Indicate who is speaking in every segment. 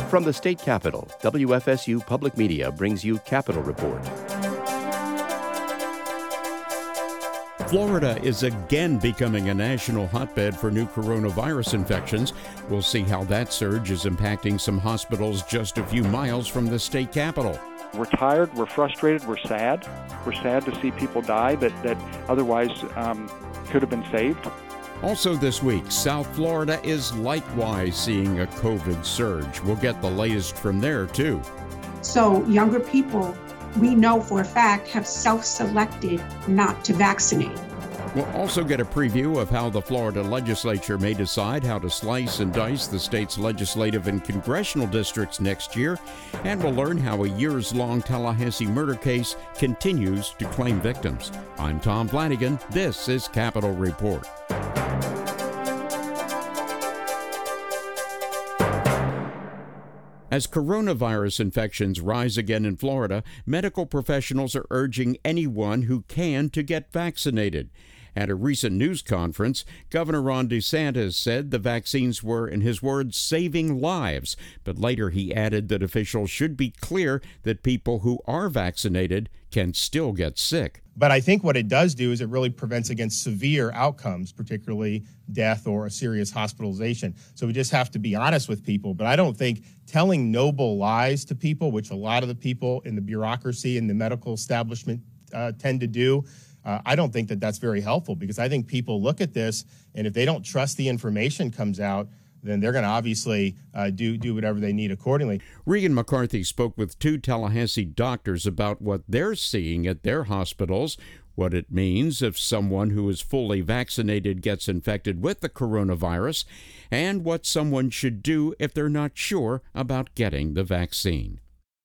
Speaker 1: From the state capitol, WFSU Public Media brings you Capitol Report.
Speaker 2: Florida is again becoming a national hotbed for new coronavirus infections. We'll see how that surge is impacting some hospitals just a few miles from the state capitol.
Speaker 3: We're tired, we're frustrated, we're sad. We're sad to see people die that otherwise could have been saved.
Speaker 2: Also this week, South Florida is likewise seeing a COVID surge. We'll get the latest from there, too.
Speaker 4: So younger people, we know for a fact, have self-selected not to vaccinate.
Speaker 2: We'll also get a preview of how the Florida legislature may decide how to slice and dice the state's legislative and congressional districts next year. And we'll learn how a years-long Tallahassee murder case continues to claim victims. I'm Tom Flanagan. This is Capitol Report. As coronavirus infections rise again in Florida, medical professionals are urging anyone who can to get vaccinated. At a recent news conference, Governor Ron DeSantis said the vaccines were, in his words, saving lives. But later he added that officials should be clear that people who are vaccinated can still get sick.
Speaker 5: But I think what it does do is it really prevents against severe outcomes, particularly death or a serious hospitalization. So we just have to be honest with people. But I don't think telling noble lies to people, which a lot of the people in the bureaucracy and the medical establishment tend to do, I don't think that that's very helpful, because I think people look at this, and if they don't trust the information comes out, then they're going to obviously do whatever they need accordingly.
Speaker 2: Regan McCarthy spoke with two Tallahassee doctors about what they're seeing at their hospitals, what it means if someone who is fully vaccinated gets infected with the coronavirus, and what someone should do if they're not sure about getting the vaccine.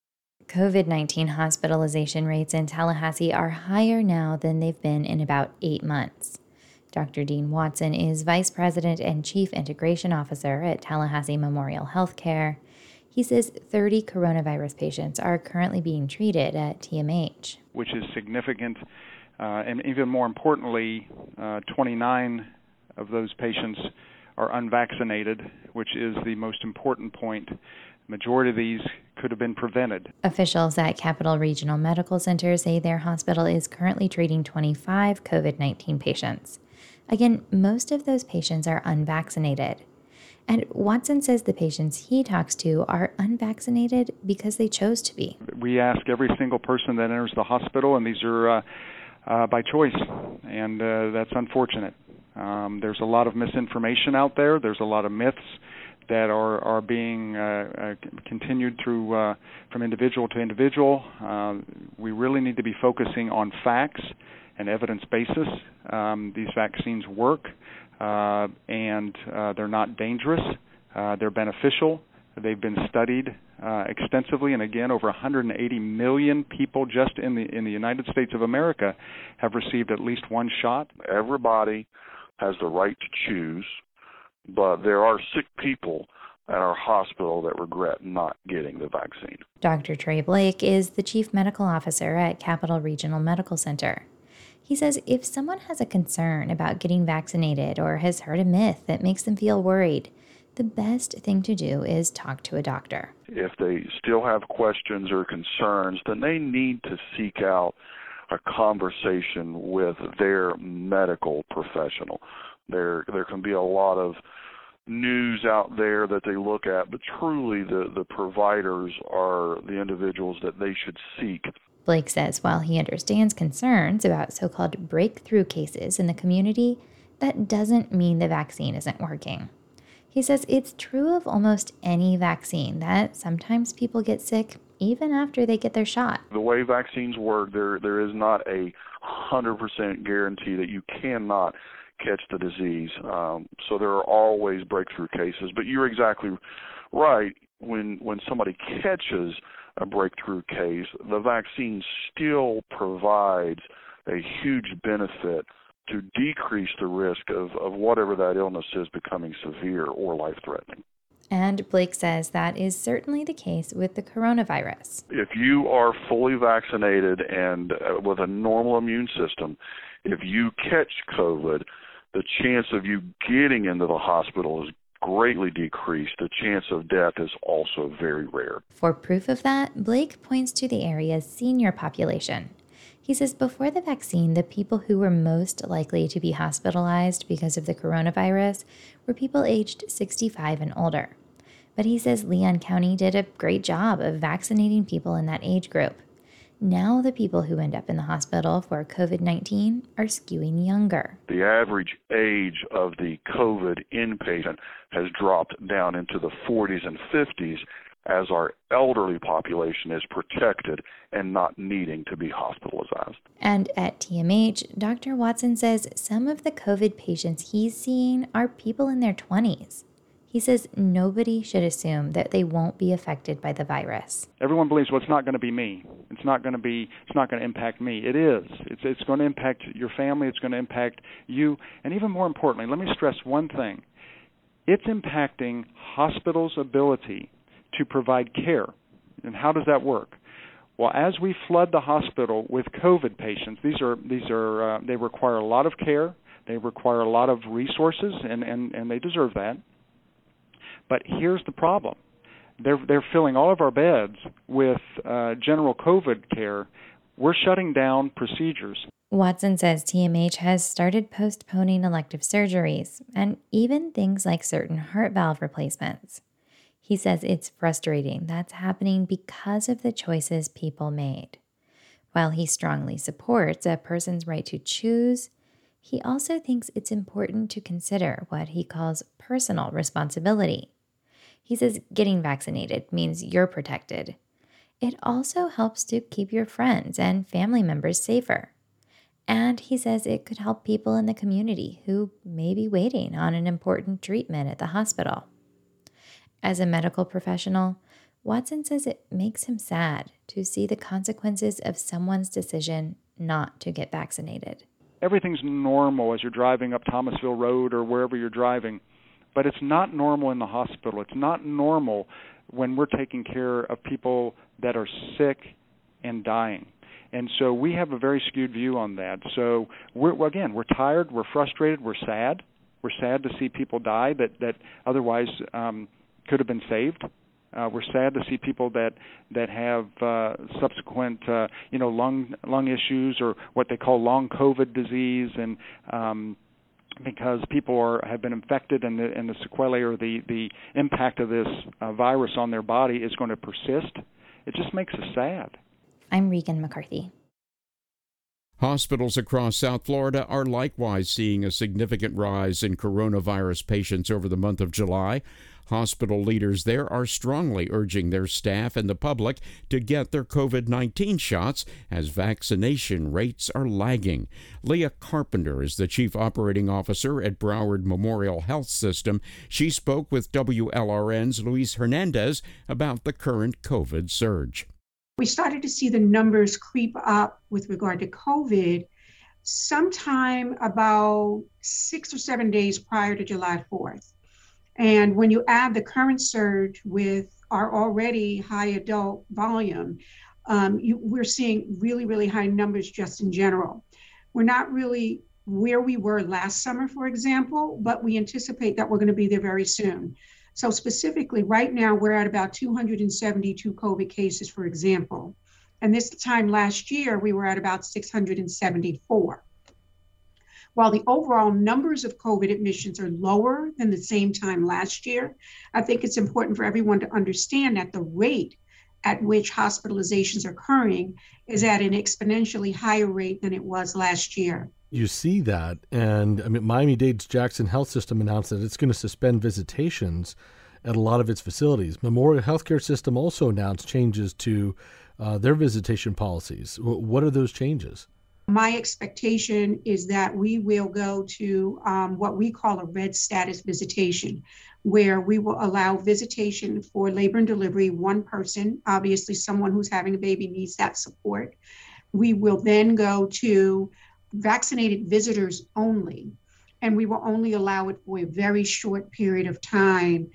Speaker 6: COVID-19 hospitalization rates in Tallahassee are higher now than they've been in about 8 months. Dr. Dean Watson is Vice President and Chief Integration Officer at Tallahassee Memorial Healthcare. He says 30 coronavirus patients are currently being treated at TMH.
Speaker 3: Which is significant, and even more importantly, 29 of those patients are unvaccinated, which is the most important point. The majority of these could have been prevented.
Speaker 6: Officials at Capital Regional Medical Center say their hospital is currently treating 25 COVID-19 patients. Again, most of those patients are unvaccinated. And Watson says the patients he talks to are unvaccinated because they chose to be.
Speaker 3: We ask every single person that enters the hospital, and these are by choice, and that's unfortunate. There's a lot of misinformation out there. There's a lot of myths that are being continued through from individual to individual. We really need to be focusing on facts and evidence basis. These vaccines work, and they're not dangerous. They're beneficial. They've been studied extensively, and again, over 180 million people just in the United States of America have received at least one shot.
Speaker 7: Everybody has the right to choose, but there are sick people at our hospital that regret not getting the vaccine.
Speaker 6: Dr. Trey Blake is the Chief Medical Officer at Capital Regional Medical Center. He says if someone has a concern about getting vaccinated or has heard a myth that makes them feel worried, the best thing to do is talk to a doctor.
Speaker 7: If they still have questions or concerns, then they need to seek out a conversation with their medical professional. There can be a lot of news out there that they look at, but truly the providers are the individuals that they should seek.
Speaker 6: Blake says while he understands concerns about so-called breakthrough cases in the community, that doesn't mean the vaccine isn't working. He says it's true of almost any vaccine that sometimes people get sick even after they get their shot.
Speaker 7: The way vaccines work, there is not a 100% guarantee that you cannot catch the disease. So there are always breakthrough cases. But you're exactly right. When somebody catches a breakthrough case, the vaccine still provides a huge benefit to decrease the risk of whatever that illness is becoming severe or life-threatening.
Speaker 6: And Blake says that is certainly the case with the coronavirus.
Speaker 7: If you are fully vaccinated and with a normal immune system, if you catch COVID, the chance of you getting into the hospital is greatly decreased. The chance of death is also very rare.
Speaker 6: For proof of that, Blake points to the area's senior population. He says before the vaccine, the people who were most likely to be hospitalized because of the coronavirus were people aged 65 and older. But he says Leon County did a great job of vaccinating people in that age group. Now the people who end up in the hospital for COVID-19 are skewing younger.
Speaker 7: The average age of the COVID inpatient has dropped down into the 40s and 50s as our elderly population is protected and not needing to be hospitalized.
Speaker 6: And at TMH, Dr. Watson says some of the COVID patients he's seeing are people in their 20s. He says nobody should assume that they won't be affected by the virus.
Speaker 3: Everyone believes, well, it's not going to be me. It's not going to impact me. It is. It's going to impact your family. It's going to impact you. And even more importantly, let me stress one thing. It's impacting hospitals' ability to provide care. And how does that work? Well, as we flood the hospital with COVID patients, they require a lot of care. They require a lot of resources, and they deserve that. But here's the problem. They're filling all of our beds with general COVID care. We're shutting down procedures.
Speaker 6: Watson says TMH has started postponing elective surgeries and even things like certain heart valve replacements. He says it's frustrating that's happening because of the choices people made. While he strongly supports a person's right to choose, he also thinks it's important to consider what he calls personal responsibility. He says getting vaccinated means you're protected. It also helps to keep your friends and family members safer. And he says it could help people in the community who may be waiting on an important treatment at the hospital. As a medical professional, Watson says it makes him sad to see the consequences of someone's decision not to get vaccinated.
Speaker 3: Everything's normal as you're driving up Thomasville Road or wherever you're driving, but it's not normal in the hospital. It's not normal when we're taking care of people that are sick and dying. And so we have a very skewed view on that. So we're tired, we're frustrated, we're sad. We're sad to see people die that otherwise could have been saved. We're sad to see people that have subsequent lung issues or what they call long COVID disease, and because people have been infected and the sequelae or the impact of this virus on their body is going to persist. It just makes us sad.
Speaker 6: I'm Regan McCarthy.
Speaker 2: Hospitals across South Florida are likewise seeing a significant rise in coronavirus patients over the month of July. Hospital leaders there are strongly urging their staff and the public to get their COVID-19 shots as vaccination rates are lagging. Leah Carpenter is the Chief Operating Officer at Broward Memorial Health System. She spoke with WLRN's Luis Hernandez about the current COVID surge.
Speaker 4: We started to see the numbers creep up with regard to COVID sometime about 6 or 7 days prior to July 4th. And when you add the current surge with our already high adult volume, we're seeing really, really high numbers just in general. We're not really where we were last summer, for example, but we anticipate that we're going to be there very soon. So specifically, right now, we're at about 272 COVID cases, for example. And this time last year, we were at about 674. While the overall numbers of COVID admissions are lower than the same time last year, I think it's important for everyone to understand that the rate at which hospitalizations are occurring is at an exponentially higher rate than it was last year.
Speaker 8: You see that, and Miami-Dade's Jackson Health System announced that it's going to suspend visitations at a lot of its facilities. Memorial Healthcare System also announced changes to their visitation policies. What are those changes?
Speaker 4: My expectation is that we will go to what we call a red status visitation, where we will allow visitation for labor and delivery, one person. Obviously, someone who's having a baby needs that support. We will then go to vaccinated visitors only, and we will only allow it for a very short period of time,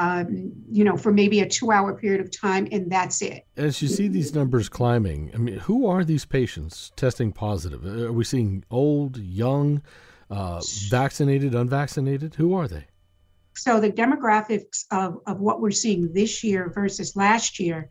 Speaker 4: for maybe a 2-hour period of time, and that's it.
Speaker 8: As you see these numbers climbing, who are these patients testing positive? Are we seeing old, young, vaccinated, unvaccinated? Who are they?
Speaker 4: So the demographics of what we're seeing this year versus last year,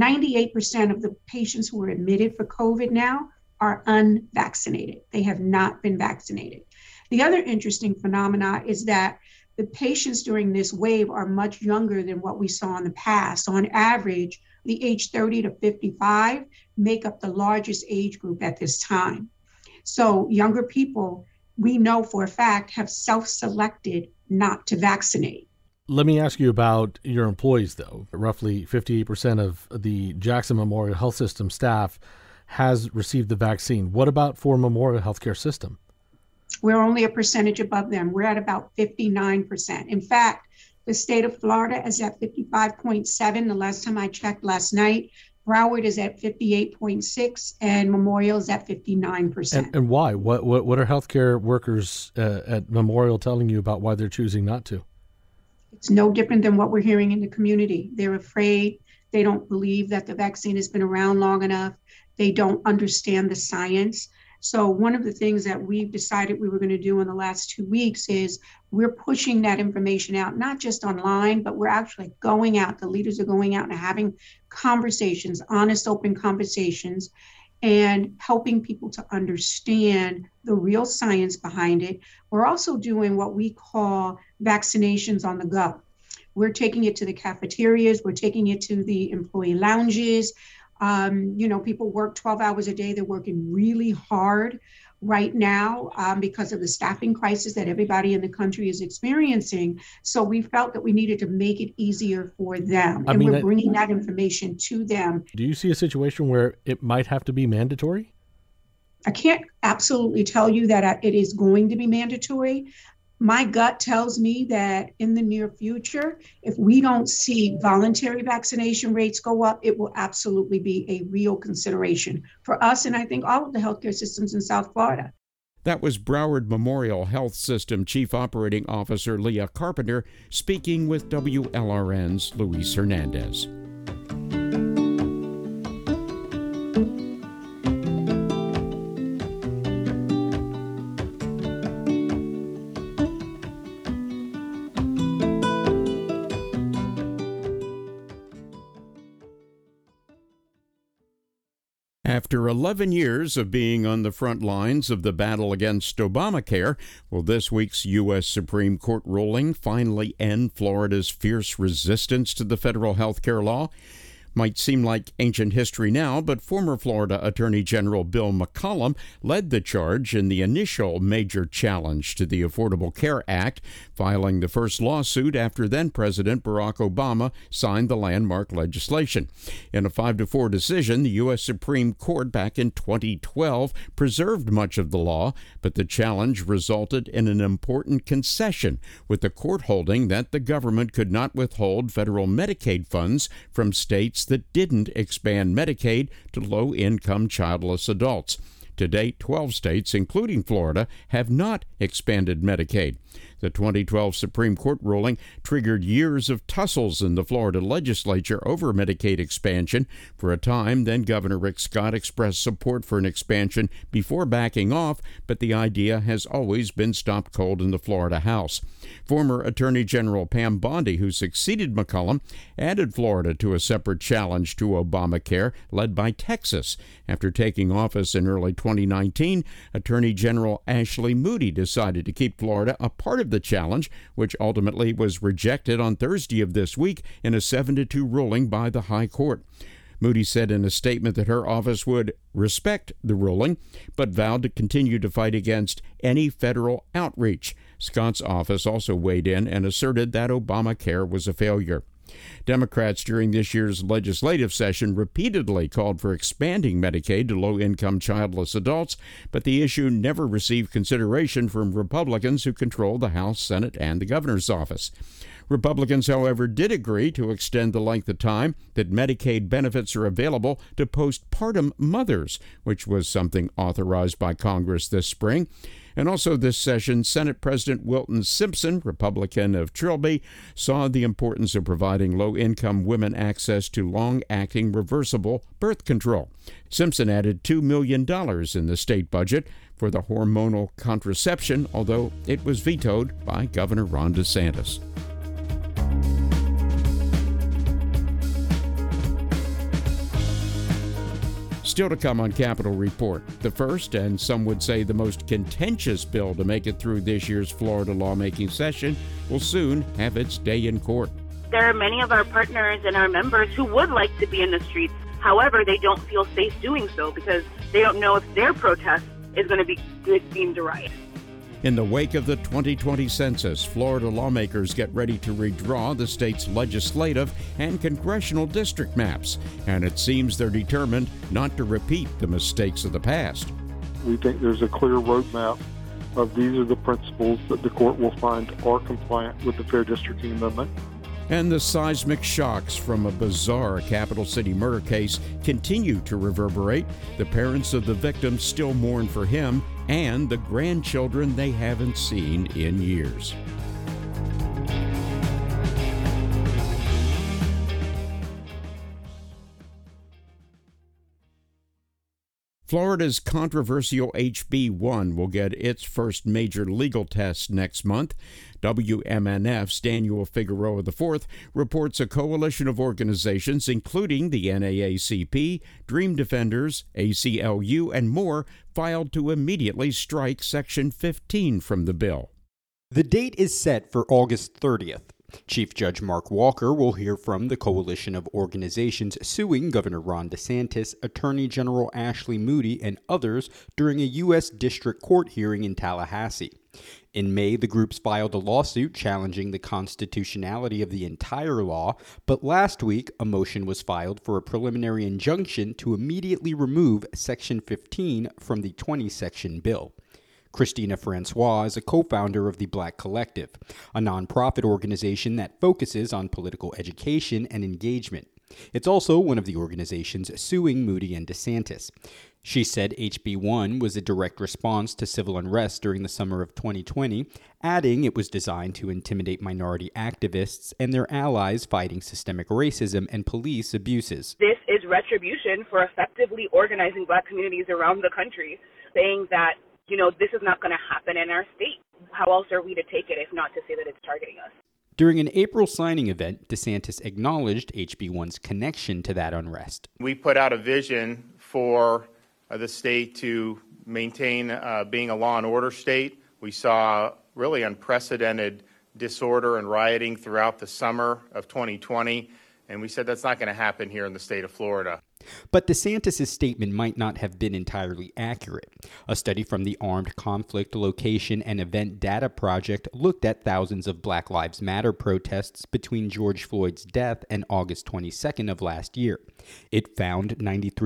Speaker 4: 98% of the patients who are admitted for COVID now are unvaccinated. They have not been vaccinated. The other interesting phenomena is that the patients during this wave are much younger than what we saw in the past. On average, the age 30 to 55 make up the largest age group at this time. So younger people, we know for a fact, have self-selected not to vaccinate.
Speaker 8: Let me ask you about your employees, though. Roughly 58% of the Jackson Memorial Health System staff has received the vaccine. What about for Memorial Healthcare System?
Speaker 4: We're only a percentage above them. We're at about 59%. In fact, the state of Florida is at 55.7. The last time I checked last night, Broward is at 58.6 and Memorial is at 59%.
Speaker 8: And why? What are healthcare workers at Memorial telling you about why they're choosing not to?
Speaker 4: It's no different than what we're hearing in the community. They're afraid. They don't believe that the vaccine has been around long enough. They don't understand the science. So one of the things that we've decided we were going to do in the last 2 weeks is we're pushing that information out, not just online, but we're actually going out. The leaders are going out and having conversations, honest, open conversations, and helping people to understand the real science behind it. We're also doing what we call vaccinations on the go. We're taking it to the cafeterias. We're taking it to the employee lounges. People work 12 hours a day. They're working really hard right now because of the staffing crisis that everybody in the country is experiencing. So we felt that we needed to make it easier for them. We're bringing that information to them.
Speaker 8: Do you see a situation where it might have to be mandatory?
Speaker 4: I can't absolutely tell you that it is going to be mandatory. My gut tells me that in the near future, if we don't see voluntary vaccination rates go up, it will absolutely be a real consideration for us and I think all of the healthcare systems in South Florida.
Speaker 2: That was Broward Memorial Health System Chief Operating Officer Leah Carpenter speaking with WLRN's Luis Hernandez. After 11 years of being on the front lines of the battle against Obamacare, will this week's U.S. Supreme Court ruling finally end Florida's fierce resistance to the federal health care law? Might seem like ancient history now, but former Florida Attorney General Bill McCollum led the charge in the initial major challenge to the Affordable Care Act, filing the first lawsuit after then-President Barack Obama signed the landmark legislation. In a 5-4 decision, the U.S. Supreme Court back in 2012 preserved much of the law, but the challenge resulted in an important concession, with the court holding that the government could not withhold federal Medicaid funds from states that didn't expand Medicaid to low-income childless adults. To date, 12 states, including Florida, have not expanded Medicaid. The 2012 Supreme Court ruling triggered years of tussles in the Florida legislature over Medicaid expansion. For a time, then-Governor Rick Scott expressed support for an expansion before backing off, but the idea has always been stopped cold in the Florida House. Former Attorney General Pam Bondi, who succeeded McCollum, added Florida to a separate challenge to Obamacare led by Texas. After taking office in early 2019, Attorney General Ashley Moody decided to keep Florida a part of the challenge, which ultimately was rejected on Thursday of this week in a 7-2 ruling by the High Court. Moody said in a statement that her office would respect the ruling, but vowed to continue to fight against any federal outreach. Scott's office also weighed in and asserted that Obamacare was a failure. Democrats during this year's legislative session repeatedly called for expanding Medicaid to low-income childless adults, but the issue never received consideration from Republicans who control the House, Senate, and the governor's office. Republicans, however, did agree to extend the length of time that Medicaid benefits are available to postpartum mothers, which was something authorized by Congress this spring. And also this session, Senate President Wilton Simpson, Republican of Trilby, saw the importance of providing low-income women access to long-acting reversible birth control. Simpson added $2 million in the state budget for the hormonal contraception, although it was vetoed by Governor Ron DeSantis. Still to come on Capitol Report, the first and some would say the most contentious bill to make it through this year's Florida lawmaking session will soon have its day in court.
Speaker 9: There are many of our partners and our members who would like to be in the streets. However, they don't feel safe doing so because they don't know if their protest is going to be deemed a riot.
Speaker 2: In the wake of the 2020 census, Florida lawmakers get ready to redraw the state's legislative and congressional district maps, and it seems they're determined not to repeat the mistakes of the past.
Speaker 10: We think there's a clear roadmap of these are the principles that the court will find are compliant with the Fair Districting Amendment.
Speaker 2: And the seismic shocks from a bizarre capital city murder case continue to reverberate. The parents of the victim still mourn for him and the grandchildren they haven't seen in years. Florida's controversial HB 1 will get its first major legal test next month. WMNF's Daniel Figueroa IV reports a coalition of organizations, including the NAACP, Dream Defenders, ACLU, and more, filed to immediately strike Section 15 from the bill.
Speaker 11: The date is set for August 30th. Chief Judge Mark Walker will hear from the coalition of organizations suing Governor Ron DeSantis, Attorney General Ashley Moody, and others during a U.S. District Court hearing in Tallahassee. In May, the groups filed a lawsuit challenging the constitutionality of the entire law, but last week, a motion was filed for a preliminary injunction to immediately remove Section 15 from the 20-section bill. Christina Francois is a co-founder of the Black Collective, a nonprofit organization that focuses on political education and engagement. It's also one of the organizations suing Moody and DeSantis. She said HB 1 was a direct response to civil unrest during the summer of 2020, adding it was designed to intimidate minority activists and their allies fighting systemic racism and police abuses.
Speaker 9: This is retribution for effectively organizing Black communities around the country, saying that this is not going to happen in our state. How else are we to take it if not to say that it's targeting us?
Speaker 11: During an April signing event, DeSantis acknowledged HB 1's connection to that unrest.
Speaker 5: We put out a vision for the state to maintain being a law and order state. We saw really unprecedented disorder and rioting throughout the summer of 2020, and we said that's not going to happen here in the state of Florida.
Speaker 11: But DeSantis' statement might not have been entirely accurate. A study from the Armed Conflict Location and Event Data Project looked at thousands of Black Lives Matter protests between George Floyd's death and August 22nd of last year. It found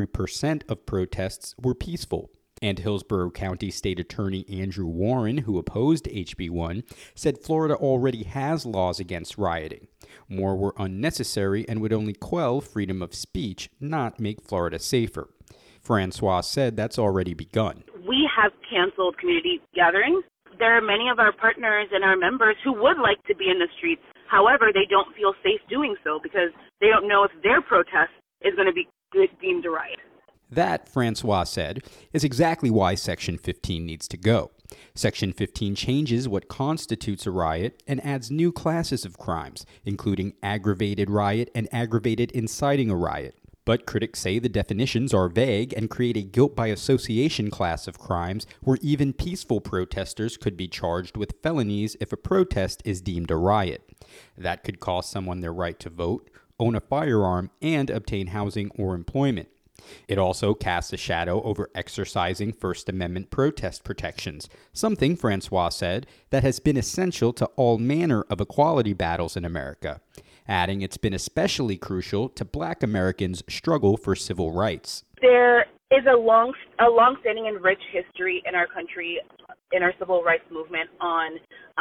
Speaker 11: 93% of protests were peaceful. And Hillsborough County State Attorney Andrew Warren, who opposed HB 1, said Florida already has laws against rioting. More were unnecessary and would only quell freedom of speech, not make Florida safer. Francois said that's already begun.
Speaker 9: We have canceled community gatherings. There are many of our partners and our members who would like to be in the streets. However, they don't feel safe doing so because they don't know if their protest is going to be deemed a riot.
Speaker 11: That, Francois said, is exactly why Section 15 needs to go. Section 15 changes what constitutes a riot and adds new classes of crimes, including aggravated riot and aggravated inciting a riot. But critics say the definitions are vague and create a guilt by association class of crimes where even peaceful protesters could be charged with felonies if a protest is deemed a riot. That could cost someone their right to vote, own a firearm, and obtain housing or employment. It also casts a shadow over exercising First Amendment protest protections, something, Francois said, that has been essential to all manner of equality battles in America, adding it's been especially crucial to Black Americans' struggle for civil rights.
Speaker 9: There is a long-standing and rich history in our country, in our civil rights movement, on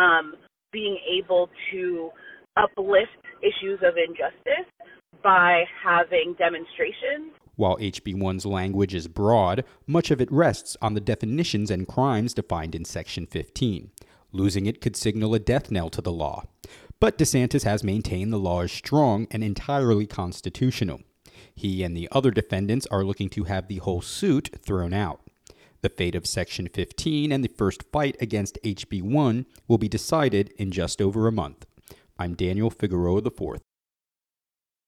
Speaker 9: being able to uplift issues of injustice by having demonstrations.
Speaker 11: While HB 1's language is broad, much of it rests on the definitions and crimes defined in Section 15. Losing it could signal a death knell to the law. But DeSantis has maintained the law is strong and entirely constitutional. He and the other defendants are looking to have the whole suit thrown out. The fate of Section 15 and the first fight against HB 1 will be decided in just over a month. I'm Daniel Figueroa IV.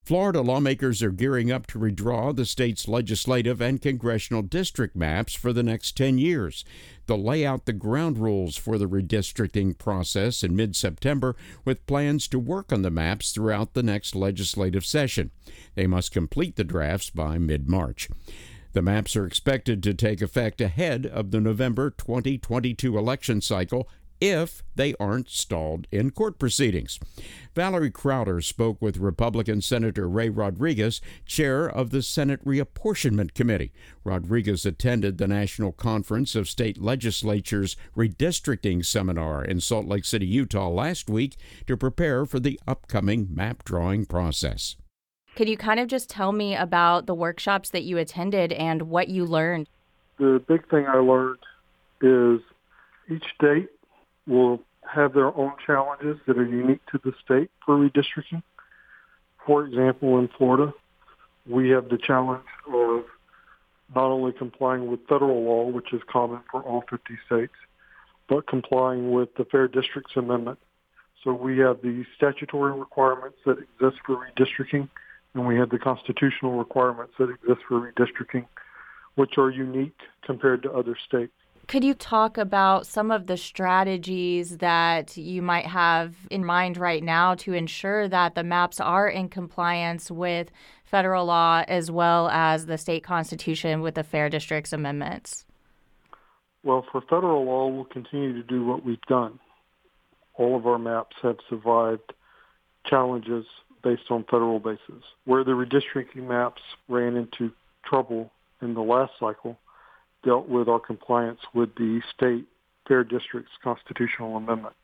Speaker 2: Florida lawmakers are gearing up to redraw the state's legislative and congressional district maps for the next 10 years. They'll lay out the ground rules for the redistricting process in mid-September, with plans to work on the maps throughout the next legislative session. They must complete the drafts by mid-March. The maps are expected to take effect ahead of the November 2022 election cycle, if they aren't stalled in court proceedings. Valerie Crowder spoke with Republican Senator Ray Rodriguez, chair of the Senate Reapportionment Committee. Rodriguez attended the National Conference of State Legislatures Redistricting Seminar in Salt Lake City, Utah last week to prepare for the upcoming map drawing process.
Speaker 12: Could you kind of just tell me about the workshops that you attended and what you learned?
Speaker 10: The big thing I learned is each state will have their own challenges that are unique to the state for redistricting. For example, in Florida, we have the challenge of not only complying with federal law, which is common for all 50 states, but complying with the Fair Districts Amendment. So we have the statutory requirements that exist for redistricting, and we have the constitutional requirements that exist for redistricting, which are unique compared to other states.
Speaker 12: Could you talk about some of the strategies that you might have in mind right now to ensure that the maps are in compliance with federal law as well as the state constitution with the Fair Districts Amendments?
Speaker 10: Well, for federal law, we'll continue to do what we've done. All of our maps have survived challenges based on federal basis. Where the redistricting maps ran into trouble in the last cycle dealt with our compliance with the state Fair Districts Constitutional Amendment.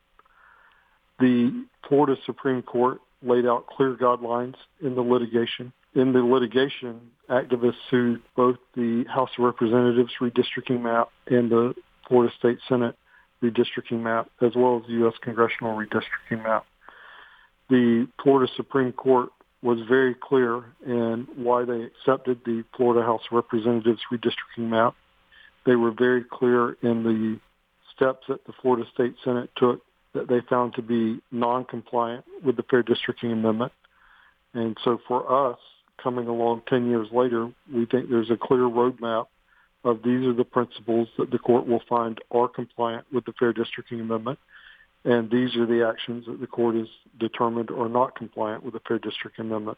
Speaker 10: The Florida Supreme Court laid out clear guidelines in the litigation. In the litigation, activists sued both the House of Representatives redistricting map and the Florida State Senate redistricting map, as well as the U.S. Congressional redistricting map. The Florida Supreme Court was very clear in why they accepted the Florida House of Representatives redistricting map. They were very clear in the steps that the Florida State Senate took that they found to be non-compliant with the Fair Districting Amendment. And so for us, coming along 10 years later, we think there's a clear roadmap of these are the principles that the court will find are compliant with the Fair Districting Amendment, and these are the actions that the court has determined are not compliant with the Fair Districting Amendment.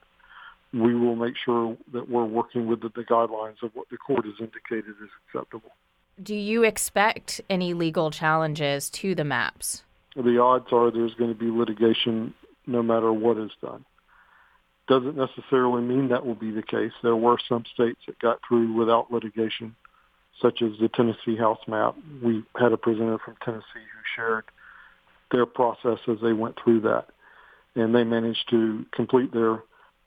Speaker 10: We will make sure that we're working with the guidelines of what the court has indicated is acceptable.
Speaker 12: Do you expect any legal challenges to the maps?
Speaker 10: The odds are there's going to be litigation no matter what is done. Doesn't necessarily mean that will be the case. There were some states that got through without litigation, such as the Tennessee House map. We had a presenter from Tennessee who shared their process as they went through that, and they managed to complete their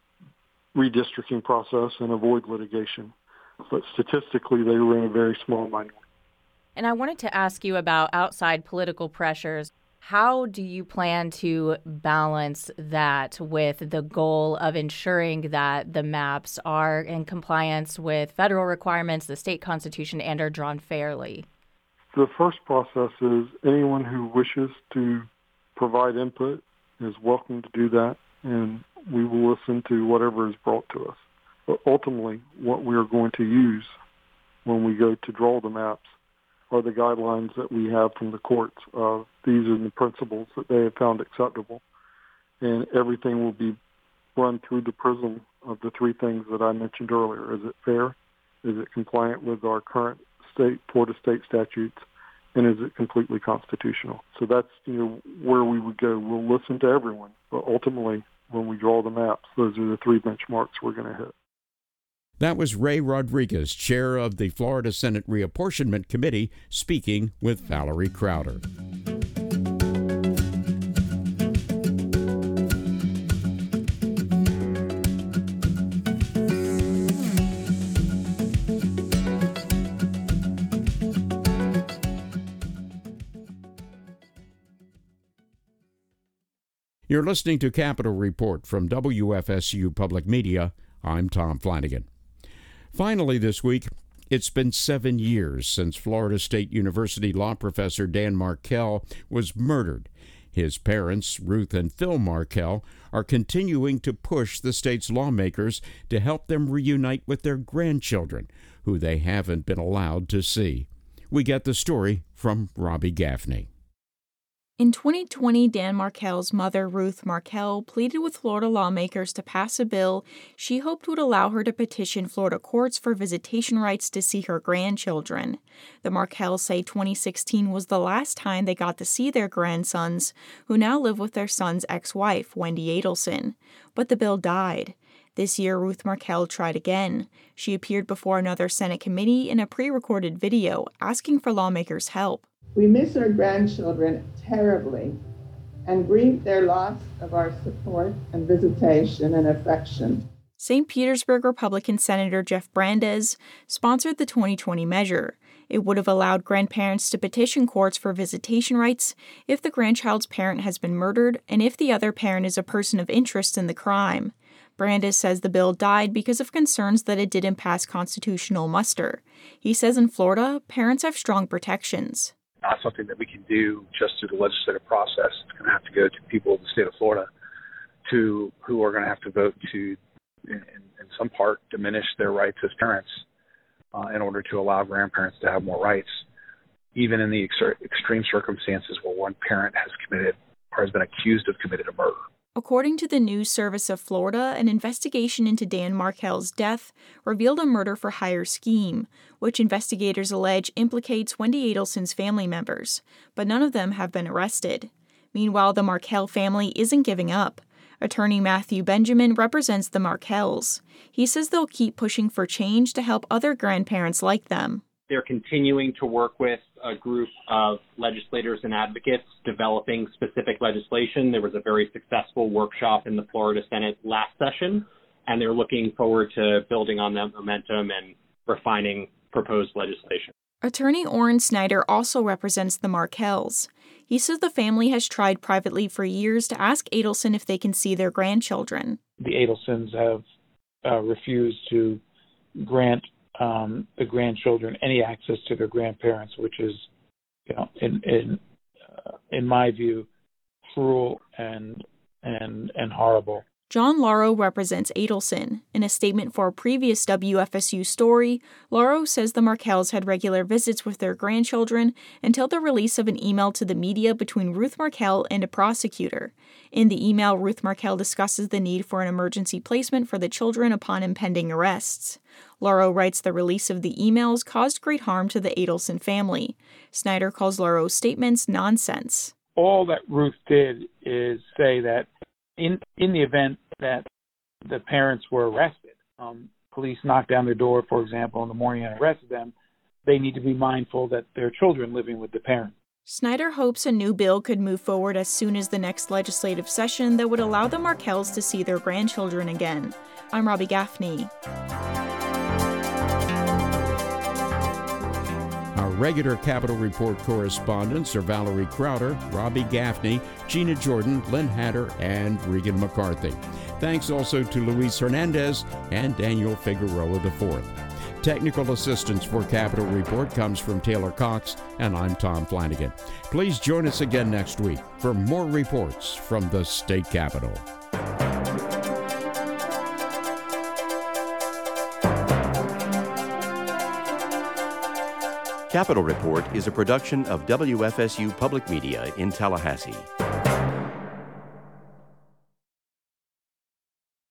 Speaker 10: redistricting process and avoid litigation. But statistically, they were in a very small minority.
Speaker 12: And I wanted to ask you about outside political pressures. How do you plan to balance that with the goal of ensuring that the maps are in compliance with federal requirements, the state constitution, and are drawn fairly?
Speaker 10: The first process is anyone who wishes to provide input is welcome to do that, and we will listen to whatever is brought to us. But ultimately, what we are going to use when we go to draw the maps are the guidelines that we have from the courts of these are the principles that they have found acceptable. And everything will be run through the prism of the three things that I mentioned earlier. Is it fair? Is it compliant with our current Florida state statutes? And is it completely constitutional? So that's where we would go. We'll listen to everyone, but ultimately, when we draw the maps, those are the three benchmarks we're going to hit.
Speaker 2: That was Ray Rodriguez, chair of the Florida Senate Reapportionment Committee, speaking with Valerie Crowder. You're listening to Capitol Report from WFSU Public Media. I'm Tom Flanagan. Finally this week, it's been 7 years since Florida State University law professor Dan Markell was murdered. His parents, Ruth and Phil Markell, are continuing to push the state's lawmakers to help them reunite with their grandchildren, who they haven't been allowed to see. We get the story from Robbie Gaffney.
Speaker 13: In 2020, Dan Markell's mother, Ruth Markell, pleaded with Florida lawmakers to pass a bill she hoped would allow her to petition Florida courts for visitation rights to see her grandchildren. The Markells say 2016 was the last time they got to see their grandsons, who now live with their son's ex-wife, Wendy Adelson. But the bill died. This year, Ruth Markell tried again. She appeared before another Senate committee in a pre-recorded video asking for lawmakers' help.
Speaker 14: We miss our grandchildren terribly and grieve their loss of our support and visitation and affection.
Speaker 13: St. Petersburg Republican Senator Jeff Brandes sponsored the 2020 measure. It would have allowed grandparents to petition courts for visitation rights if the grandchild's parent has been murdered and if the other parent is a person of interest in the crime. Brandes says the bill died because of concerns that it didn't pass constitutional muster. He says in Florida, parents have strong protections.
Speaker 15: Not something that we can do just through the legislative process. It's going to have to go to people of the state of Florida who are going to have to vote to, in some part, diminish their rights as parents in order to allow grandparents to have more rights, even in the extreme circumstances where one parent has committed or has been accused of committing a murder.
Speaker 13: According to the News Service of Florida, an investigation into Dan Markell's death revealed a murder-for-hire scheme, which investigators allege implicates Wendy Adelson's family members, but none of them have been arrested. Meanwhile, the Markell family isn't giving up. Attorney Matthew Benjamin represents the Markells. He says they'll keep pushing for change to help other grandparents like them.
Speaker 16: They're continuing to work with a group of legislators and advocates developing specific legislation. There was a very successful workshop in the Florida Senate last session, and they're looking forward to building on that momentum and refining proposed legislation.
Speaker 13: Attorney Orrin Snyder also represents the Markells. He says the family has tried privately for years to ask Adelson if they can see their grandchildren.
Speaker 17: The Adelsons have refused to grant the grandchildren any access to their grandparents, which is, in my view, cruel and horrible.
Speaker 13: John Lauro represents Adelson. In a statement for a previous WFSU story, Lauro says the Markells had regular visits with their grandchildren until the release of an email to the media between Ruth Markell and a prosecutor. In the email, Ruth Markell discusses the need for an emergency placement for the children upon impending arrests. Lauro writes the release of the emails caused great harm to the Adelson family. Snyder calls Lauro's statements nonsense.
Speaker 17: All that Ruth did is say that in the event that the parents were arrested, police knocked down their door, for example, in the morning and arrested them, they need to be mindful that their children living with the parents.
Speaker 13: Snyder hopes a new bill could move forward as soon as the next legislative session that would allow the Markells to see their grandchildren again. I'm Robbie Gaffney.
Speaker 2: Our regular Capitol Report correspondents are Valerie Crowder, Robbie Gaffney, Gina Jordan, Lynn Hatter, and Regan McCarthy. Thanks also to Luis Hernandez and Daniel Figueroa IV. Technical assistance for Capitol Report comes from Taylor Cox, and I'm Tom Flanagan. Please join us again next week for more reports from the state capitol.
Speaker 1: Capitol Report is a production of WFSU Public Media in Tallahassee.